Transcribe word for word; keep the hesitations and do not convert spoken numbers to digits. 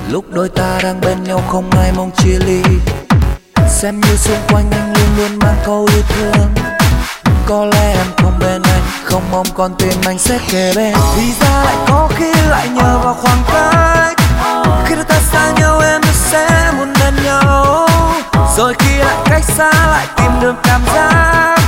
Lúc đôi ta đang bên nhau không ai mong chia ly. Xem như xung quanh anh luôn luôn mang câu yêu thương. Có lẽ em không bên anh, không mong con tim anh sẽ kề bên. Thì ra lại có khi lại nhờ vào khoảng cách. Khi đôi ta xa nhau em sẽ muốn bên nhau. Rồi khi lại cách xa lại tìm được cảm giác.